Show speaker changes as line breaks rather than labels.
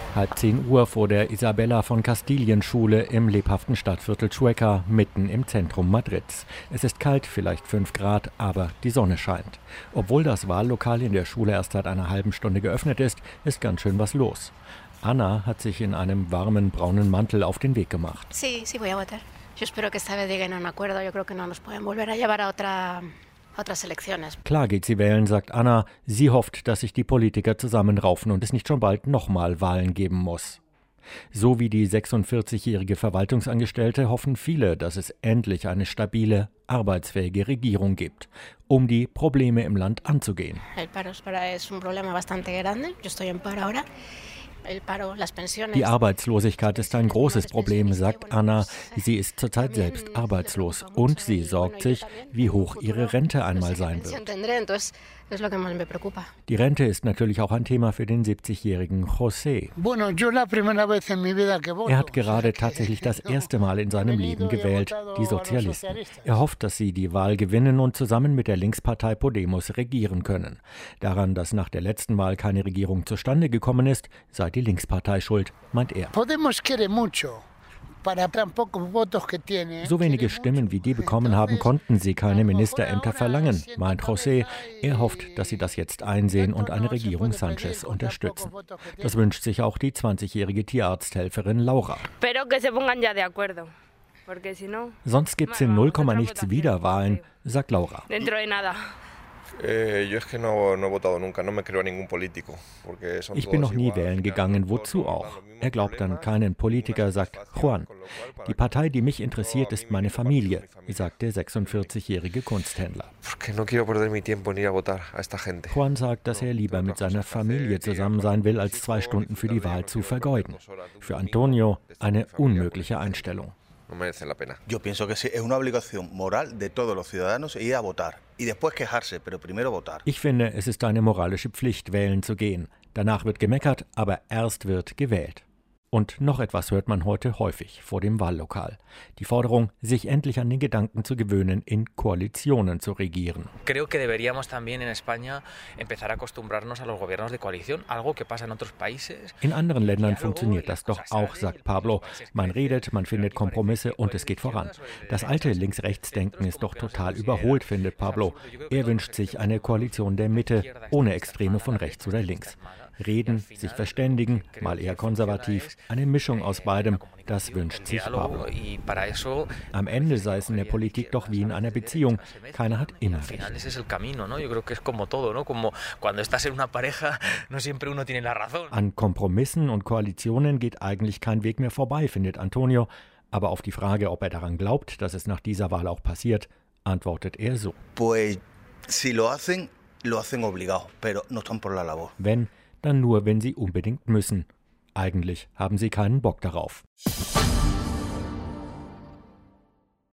Halb 10 Uhr vor der Isabella von Kastilien-Schule im lebhaften Stadtviertel Chueca, mitten im Zentrum Madrids. Es ist kalt, vielleicht 5 Grad, aber die Sonne scheint. Obwohl das Wahllokal in der Schule erst seit einer halben Stunde geöffnet ist ganz schön was los. Anna hat sich in einem warmen braunen Mantel auf den Weg gemacht.
Sí, voy a votar. Yo espero que esta vez lleguen a un acuerdo. Yo creo que no nos pueden volver a llevar a otras elecciones.
Klar geht sie wählen, sagt Anna. Sie hofft, dass sich die Politiker zusammenraufen und es nicht schon bald nochmal Wahlen geben muss. So wie die 46-jährige Verwaltungsangestellte hoffen viele, dass es endlich eine stabile, arbeitsfähige Regierung gibt, um die Probleme im Land anzugehen.
El paro es un problema bastante grande. Yo estoy en paro ahora.
Die Arbeitslosigkeit ist ein großes Problem, sagt Anna. Sie ist zurzeit selbst arbeitslos und sie sorgt sich, wie hoch ihre Rente einmal sein wird. Die Rente ist natürlich auch ein Thema für den 70-jährigen José. Er hat gerade tatsächlich das erste Mal in seinem Leben gewählt, die Sozialisten. Er hofft, dass sie die Wahl gewinnen und zusammen mit der Linkspartei Podemos regieren können. Daran, dass nach der letzten Wahl keine Regierung zustande gekommen ist, sei die Linkspartei schuld, meint er. So wenige Stimmen wie die bekommen haben, konnten sie keine Ministerämter verlangen, meint José. Er hofft, dass sie das jetzt einsehen und eine Regierung Sánchez unterstützen. Das wünscht sich auch die 20-jährige Tierarzthelferin Laura. Sonst gibt es in 0, nichts Wiederwahlen, sagt Laura. Ich bin noch nie wählen gegangen, wozu auch? Er glaubt an keinen Politiker, sagt Juan. Die Partei, die mich interessiert, ist meine Familie, sagt der 46-jährige Kunsthändler. Juan sagt, dass er lieber mit seiner Familie zusammen sein will, als 2 Stunden für die Wahl zu vergeuden. Für Antonio eine unmögliche Einstellung.
Yo pienso que es una obligación moral de todos los ciudadanos ir a votar y después quejarse, pero primero votar.
Ich finde, es ist eine moralische Pflicht, wählen zu gehen. Danach wird gemeckert, aber erst wird gewählt. Und noch etwas hört man heute häufig vor dem Wahllokal. Die Forderung, sich endlich an den Gedanken zu gewöhnen, in Koalitionen zu regieren.
Creo que deberíamos también en España empezar a acostumbrarnos a los gobiernos de coalición, algo que pasa en otros países.
In anderen Ländern funktioniert das doch auch, sagt Pablo. Man redet, man findet Kompromisse und es geht voran. Das alte Links-Rechts-Denken ist doch total überholt, findet Pablo. Er wünscht sich eine Koalition der Mitte, ohne Extreme von rechts oder links. Reden, sich verständigen, mal eher konservativ, eine Mischung aus beidem, das wünscht sich Pablo. Am Ende sei es in der Politik doch wie in einer Beziehung, keiner hat immer recht. An Kompromissen und Koalitionen geht eigentlich kein Weg mehr vorbei, findet Antonio, aber auf die Frage, ob er daran glaubt, dass es nach dieser Wahl auch passiert, antwortet er so. Wenn, dann nur, wenn sie unbedingt müssen. Eigentlich haben sie keinen Bock darauf.